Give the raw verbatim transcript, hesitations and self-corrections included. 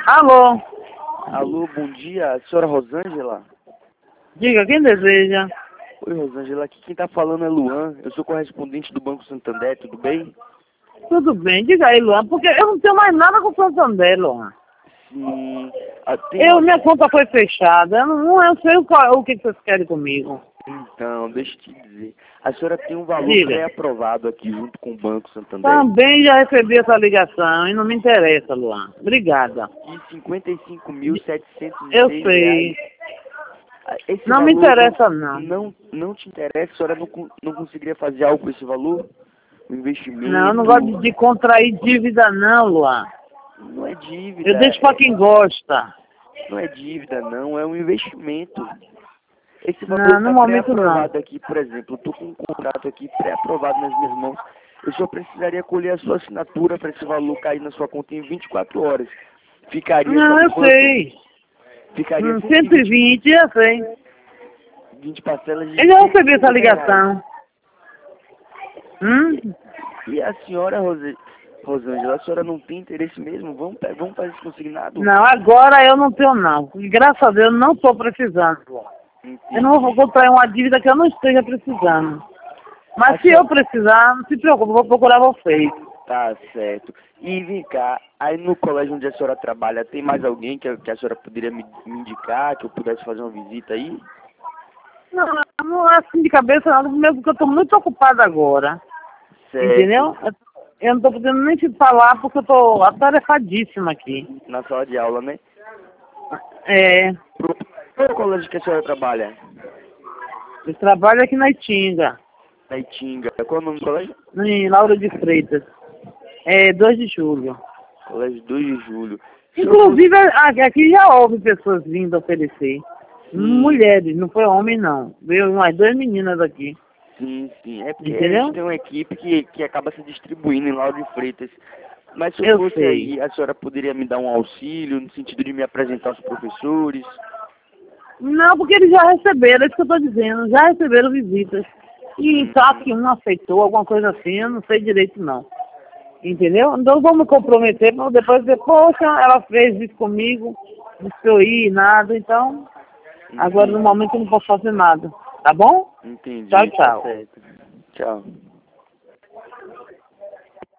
Alô? Alô, bom dia, a senhora Rosângela? Diga, quem deseja? Oi, Rosângela, aqui quem tá falando é Luan, eu sou correspondente do Banco Santander, tudo bem? Tudo bem, diga aí, Luan, porque eu não tenho mais nada com o Santander, Luan. Sim, ah, tem Eu, uma... minha conta foi fechada, eu não eu sei o, qual- o que que vocês querem comigo. Então, deixa eu te dizer, a senhora tem um valor Diga. pré-aprovado aqui junto com o Banco Santander Também já recebi essa ligação e não me interessa, Luan. Obrigada. de cinquenta e cinco mil setecentos e Eu seis reais. sei. Ah, esse Não me valor interessa, não, não. não, não te interessa? A senhora não, con- não conseguiria fazer algo com esse valor? Um Não, eu não investimento? gosto de, de contrair dívida, não, Luan. Não é Eu dívida, deixo pra quem gosta. não é dívida não, é um investimento. Esse valor Não, no está momento não. pré-aprovado aqui, por exemplo, eu estou com um contrato aqui pré-aprovado nas minhas mãos. Eu só precisaria colher a sua assinatura para esse valor cair na sua conta em vinte e quatro horas. Ficaria Não, eu quanto? sei. Ficaria Hum, cento e cento e vinte vinte, eu sei. vinte parcelas de Eu já cento e recebi essa cinquenta reais. ligação. Hum? E a senhora, Rose... Rosângela, a senhora não tem interesse mesmo? Vamos, pe- vamos fazer isso consignado? Não, agora eu não tenho não. E graças a Deus eu não estou precisando. Eu não vou Entendi. contrair uma dívida que eu não esteja precisando. Mas A se eu senhora... precisar, não se preocupe, eu vou procurar vocês. Tá certo. E vem cá, aí no colégio onde a senhora trabalha, tem mais alguém que, a- que a senhora poderia me, me indicar, que eu pudesse fazer uma visita aí? Não, não é assim de cabeça não, mesmo porque eu estou muito ocupada agora. Certo. Entendeu? Eu não estou podendo nem te falar porque eu estou atarefadíssima aqui. Na sala de aula, né? É, Pro... Qual colégio que a senhora trabalha? eu trabalho aqui na Itinga, Na Itinga. Qual é o nome do colégio? em Laura de Freitas. É dois de julho. Colégio dois de julho. Se eu Inclusive, a- aqui já houve pessoas vindo oferecer. Sim. Mulheres, não foi homem não. Veio umas duas meninas aqui. Sim, sim. É porque a Entendeu? gente tem uma equipe que, que acaba se distribuindo em Lauro de Freitas. Mas se eu Eu fosse sei. aí, a senhora poderia me dar um auxílio no sentido de me apresentar aos professores? Não, porque eles já receberam, é isso que eu estou dizendo. Já receberam visitas. E só que um aceitou, alguma coisa assim, eu não sei direito não. Entendeu? Então vamos me comprometer para depois dizer, poxa, ela fez isso comigo, não sei eu ir, nada, então agora no Entendi. momento eu não posso fazer nada. Tá bom? Entendi. Tchau, Tá tchau. certo. Tchau.